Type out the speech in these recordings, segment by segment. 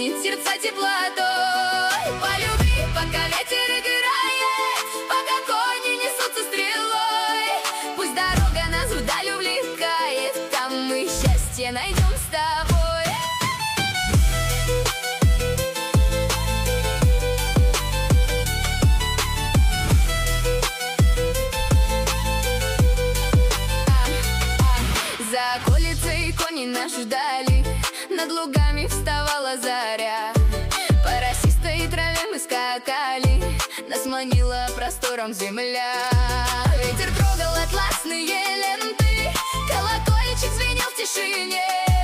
наполнить сердца теплотой. Полюби, пока ветер играет, пока кони несутся стрелой. Пусть дорога нас вдаль увлекает, там мы счастье найдем с тобой. За околицей кони нас ждали, над лугами вставала заря. По росистой траве мы скакали, нас манила простором земля. Ветер трогал атласные ленты, колокольчик звенел в тишине.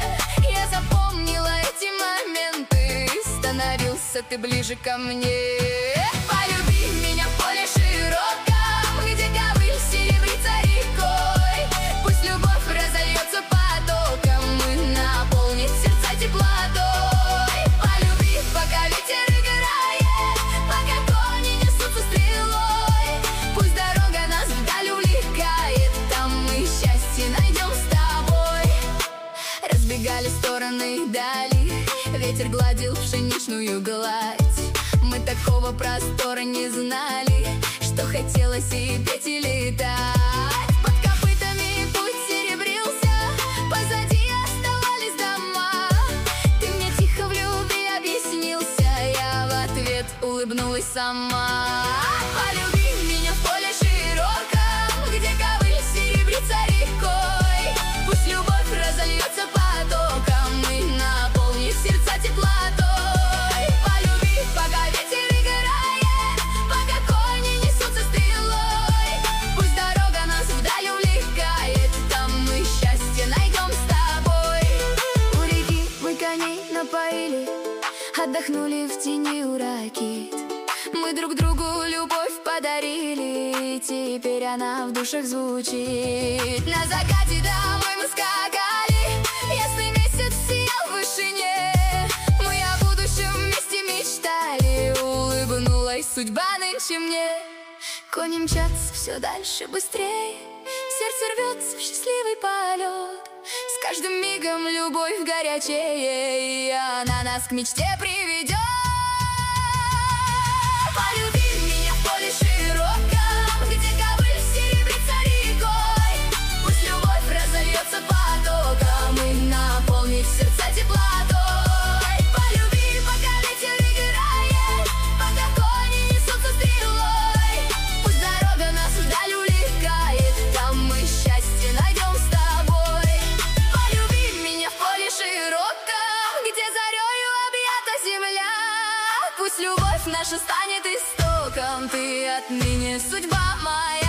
Я запомнила эти моменты, становился ты ближе ко мне. Полюби меня в поле широком, где ковыль серебрится рекой. Пусть любовь разольется потоком и наполнит сердца теплотой. Полюби, пока ветер играет, пока кони несутся стрелой. Пусть дорога нас вдаль увлекает, там мы счастье найдем с тобой. Разбегали стороны дали, ветер гладил пшеничную гладь. Мы такого простора не знали, что хотелось и петь, и летать. Под копытами путь серебрился, позади оставались дома. Ты мне тихо в любви объяснился, я в ответ улыбнулась сама. Полюби меня в поле широком, где ковыль серебрится рекой. Пусть любовь разольется потоком и наполнит сердца теплотой. Полюби, пока ветер играет, пока кони несутся стрелой. Пусть дорога нас вдаль увлекает, там мы счастье найдем с тобой. У реки мы коней напоили, отдохнули в тени у ракит. Мы друг другу любовь подарили, теперь она в душах звучит. На закате домой мы скакали, ясный месяц сиял в вышине. Мы о будущем вместе мечтали, улыбнулась судьба нынче мне. Кони мчатся все дальше, быстрее, сердце рвется в счастливый полет. С каждым мигом любовь горячее, и она нас к мечте приведет. Полюби меня в поле широком, где ковыль серебрится рекой. Пусть любовь разольется потоком и наполнит сердца теплотой. Полюби, пока ветер играет, пока кони несутся стрелой. Пусть дорога нас вдаль увлекает, там мы счастье найдем с тобой. Полюби меня в поле широком, где зарею объята земля. Пусть любовь наша станет истоком, ты отныне судьба моя.